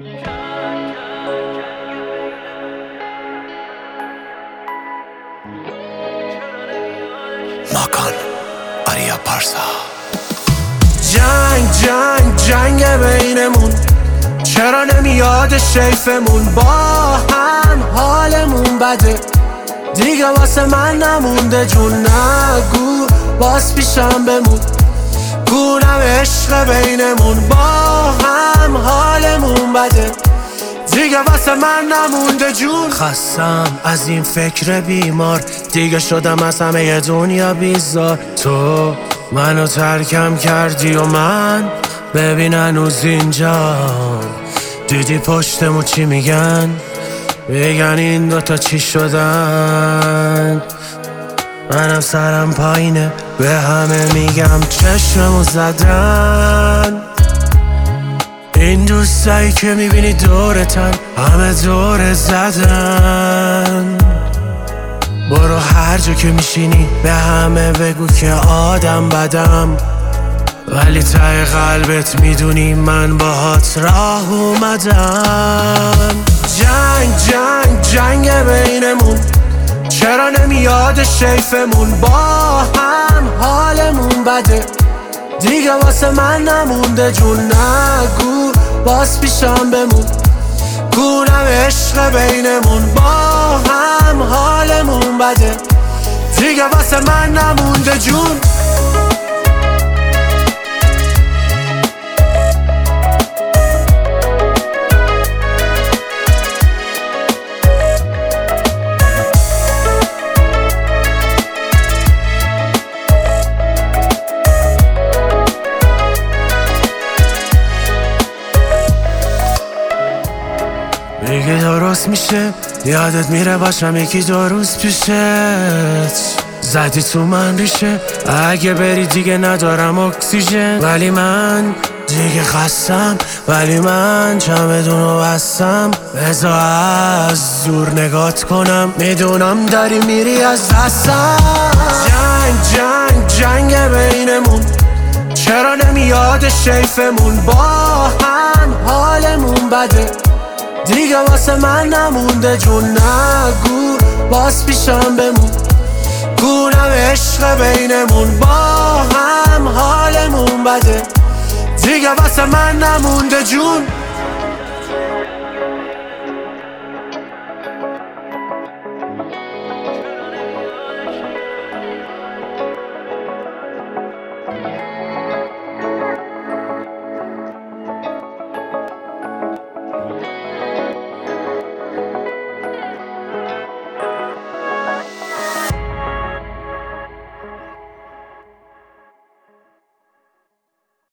ماکان آریا پارسا. جنگ بینمون، چرا نمیاد شیفمون؟ با هم حالمون بده، دیگه واسه من نمونده جون. نگو باز پیشم بمون، گونم عشق بینمون. با هم حالمون بده، دیگه واسه من نمونده جون. خستم از این فکر بیمار، دیگه شدم از همه دنیا بیزار. تو منو ترکم کردی و من ببین هنوز اینجا. دیدی پشتمو چی میگن؟ میگن این دوتا چی شدن؟ منم سرم پایینه، به همه میگم چشممو زدن. این دوستایی که میبینی دورتن، همه دور زدن. برو هر جا که میشینی به همه بگو که آدم بدم، ولی ته قلبت میدونی من باهات راه اومدم. جنگ بینمون، چرا نمیاد شیفمون؟ با هم حالمون بده، دیگه واسه من نمونده جون. نگو باز پیشم بمون، گونم عشق بینمون. با هم حالمون بده، دیگه واسه من نمونده جون. دیگه درست میشه، یادت میره باشم یکی دو روز پیشت. زدی تو من ریشه، اگه بری دیگه ندارم اکسیژن. ولی من دیگه خستم، ولی من چمدونو بستم. بذار از دور نگات کنم، میدونم داری میری از دستم. جنگ بینمون، چرا نمیاد شیفمون؟ با هم حالمون بده، دیگه واسه من نمونده جون. نگو باز پیشم بمون، گونم عشق بینمون. با هم حالمون بده، دیگه واسه من نمونده جون.